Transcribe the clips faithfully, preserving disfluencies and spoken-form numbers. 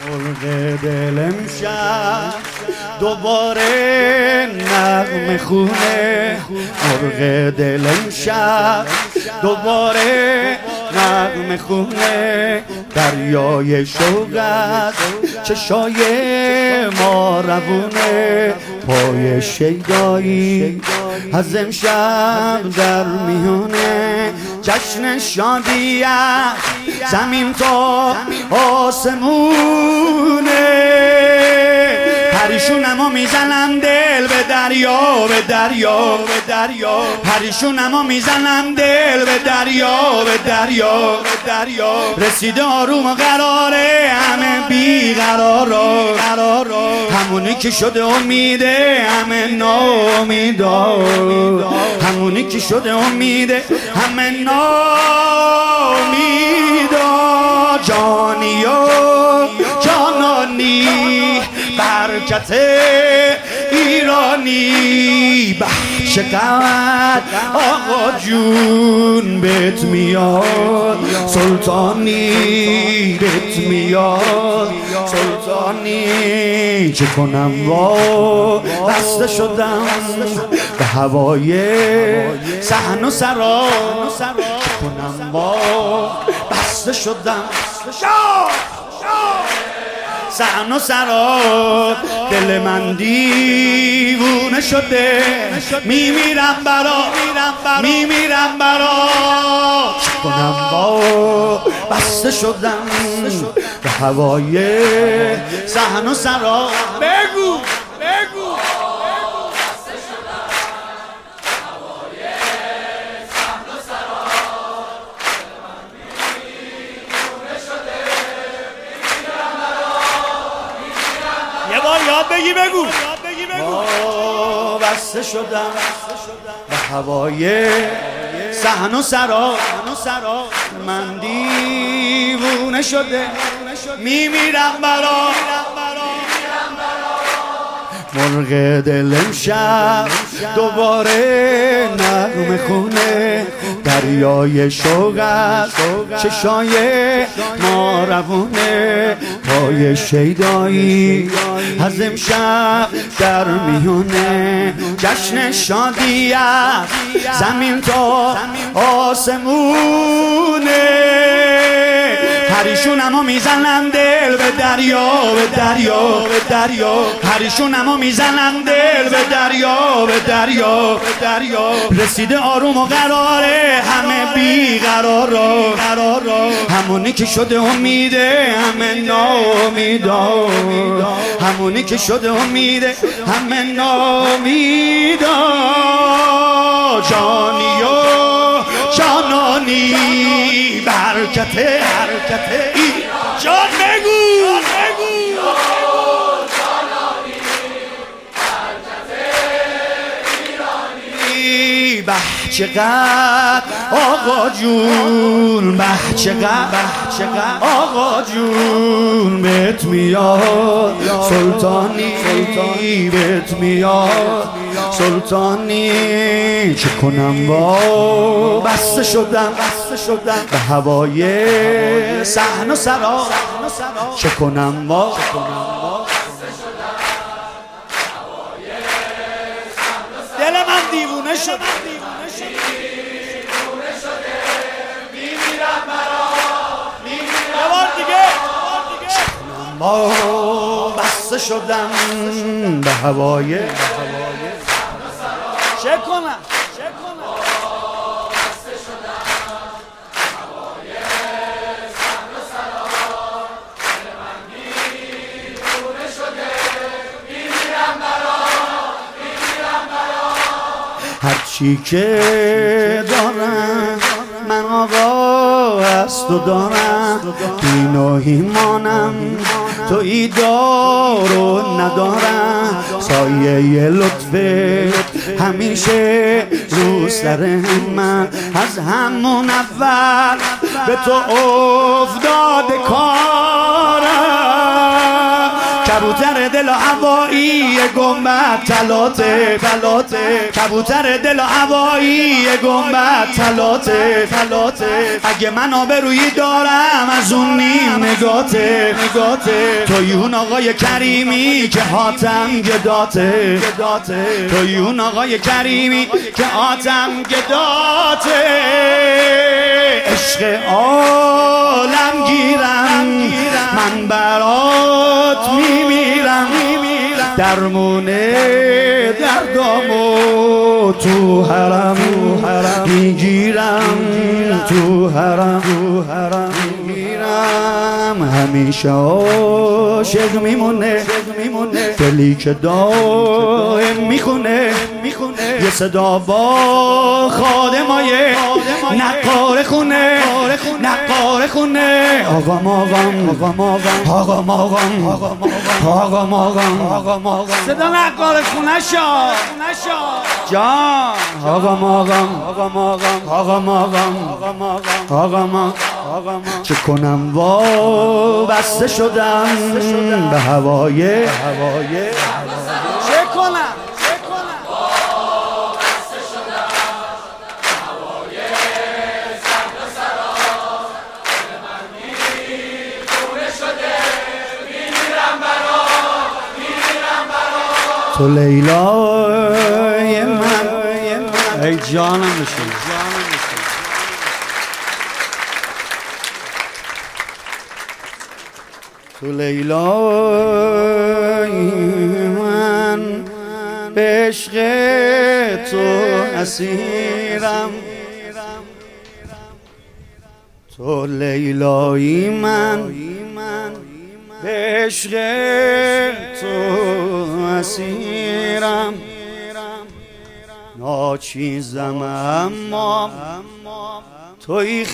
مرغ دل امشب دوباره نغمه خونه، مرغ دل امشب دوباره نغمه خونه، دریای شوقت چشای ما روونه، پای شیدایی از امشب در میونه، جشن شادیت زمین تا آسمونه، پریشونمو میزنم دل به دریا به دریا به دریا، پریشونمو میزنم دل به دریا به دریا به دریا، رسیده آروم و قراره همه بیقرارا قرارا، همونی که شده امیده همه ناامیدا، همونی که شده امیده همه ناامیدا، جانی و جانانی برکت ایرانی، به چقدر آقا جون بهت میاد، سلطانی بهت میاد، سلطانی چه کنم وا بسته شدم به هوای صحن و سرا، چه کنم وا بسته شدم صحن و سرا، دل من دیوونه شده، میمیرم برا میمیرم برا، چه کنم با بسته شدم به هوای صحن و سرا، بگو بگو یاد بگی بگو ما بسته شدم به هوای صحن و سرا، من دیوونه شده میمیرم برا، مرغ دل امشب دوباره نغمه خونه، دریای شوقت چشای ما روونه، پای شیدایی از امشب در میونه، جشن شادیت زمین تا آسمونه، پریشونمو میزنم دل به دریا به دریا به دریا، پریشونمو میزنم دل به دریا به دریا به دریا، رسیده آروم و قراره همه بیقرارا قرارا، همونی که شده امیده همه ناامیدا، همونی که شده امیده همه ناامیدا، جانی و جانانی برکت برکت ای جان بگو به چقدر آقا جون، به چقدر آقا جون بهت میاد، سلطانی بهت میاد، سلطانی چه کنم با بسته شدم به هوای صحن و سرا، چه کنم با دل من دیوونه شد میمیرم برا میمیرم یه بار دیگه ما بسته شدم به هوای چه کنم هرچی که دارم من آقا است و دارم، دین و ایمانم تویی دار و ندارم، سایه لطفت همیشه رو سر من، از همون اول به تو افتاده کارم، کبوتر دل هوایی گنبد طلاته طلاته کبوتر دل هوایی گنبد طلاته طلاته اگه من آبرویی دارم از اون نیم نگاته نگاته تویون آقای کریمی که حاتم گداته گداته تویون آقای کریمی که حاتم گداته عشق عالم گیرم من برات میمیرم درمونه دردامو تو حرم میگیرم تو حرم میگیرم همیشه عاشق میمونه دلی که دائم میخونه یه صدا با خادمای نقار خونه نقار خونه آقام آقام آقام آقام آقام آقام آقام آقام صدا نقار خونه شا جان آقام آقام آقام آقام آقام آقام آقام چه کنم وابسته شدم به هوای چه کنم تو لیلای من ای جانم بشین تو لیلای من به عشق تو اسیرم تو لیلای من به عشق تو اسیرم ناچیزم اما توی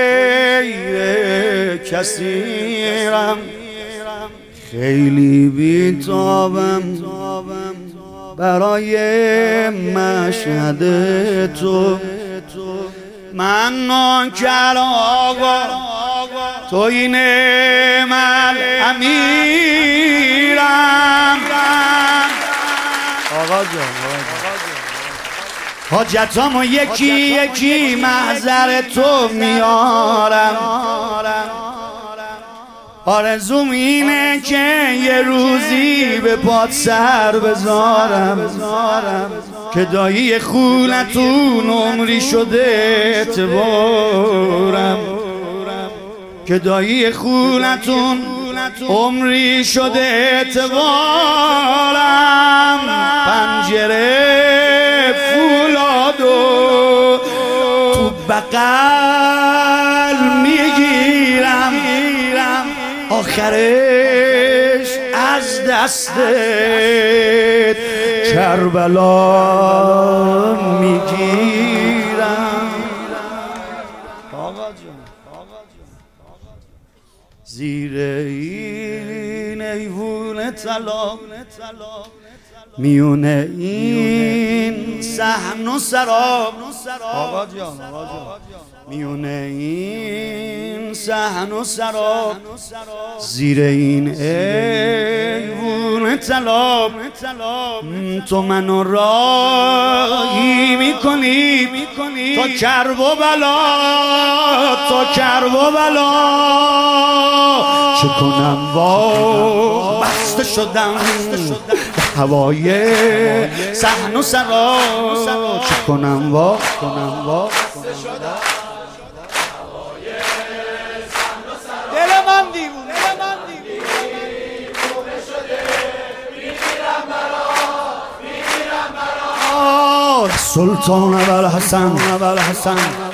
خیر کثیرم خیلی بیتابم برای مشهد تو من ناکر آقا توی نعمت امیرم آقا جان حاجتامو یکی یکی محضر تو میارم آرزوم اینه که یه روزی به پات سر بذارم که دایی خونتون عمری شده اعتبارم که دایی خونتون عمری شده اعتبارم پنجره فولادو تو بغل میگیرم آخرش از دستت کربلا میگیرم آقا جان زیر این ایوون طلا میونه این صحن و سراب آقا جان میونه این صحن و سراب زیر این ایوون طلا تو منو راهی میکنی تا کرب و بلا تا کرب و بلا چه کنم وا بسته شدم هوای صحن و سرا چه کنم وا کنم وا دل من دیوونه سلطان ابوالحسن